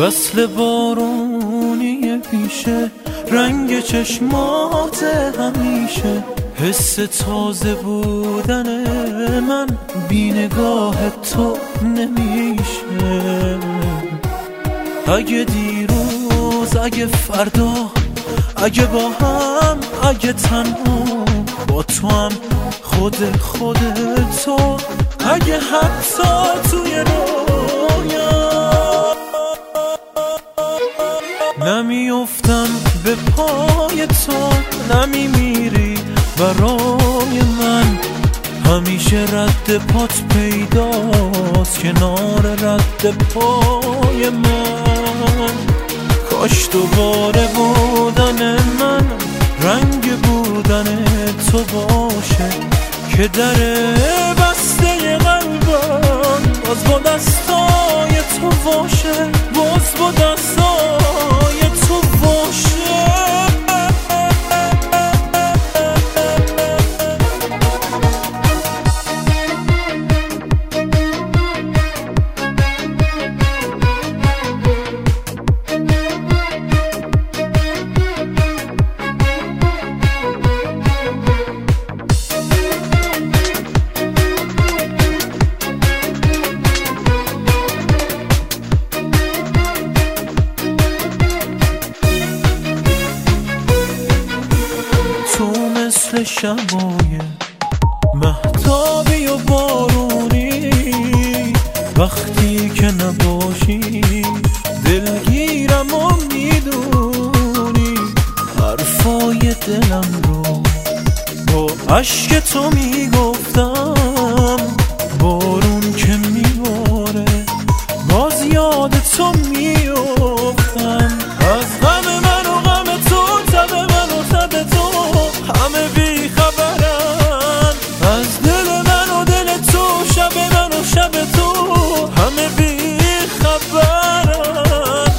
فصل بارونی پیشه، رنگ چشمات همیشه، حس تازه بودن من بی نگاه تو نمیشه. اگه دیروز، اگه فردا، اگه با هم، اگه تنها، با تو هم خود تو، اگه حتی توی رویا نمیافتم به پای تو، نمیمیری برای من، همیشه رد پات پیداست کنار رد پای من. کاش دوباره بودن من رنگ بودن تو باشه، که در بسته قلبم باز با دستای تو باشه، باز با دستای تو باشه. مثل شبای مهتابی و بارونی، وقتی که نباشی دلگیرم و میدونی، حرفای دلم رو با عشق تو میگفتم، بارون که میباره باز یاد تو میافتم. از غم من و غم تو، تب من و تب تو، همه بی خبرن. از دل من و دل تو، شب من و شب تو، همه بی خبرن.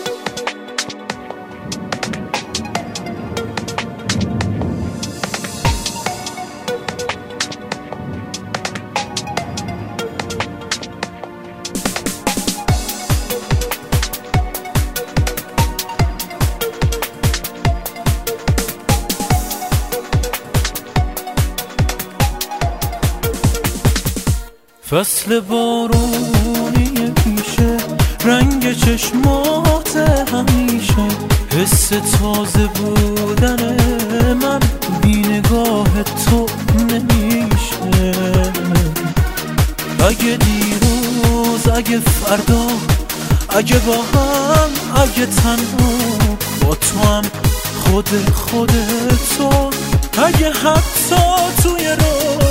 فصل بارونی پیشه، رنگ چشمات همیشه، حس تازه بودن من بی نگاه تو نمیشه. اگه دیروز، اگه فردا، اگه با هم، اگه تنها، با تو هم خود تو، اگه حتی توی رو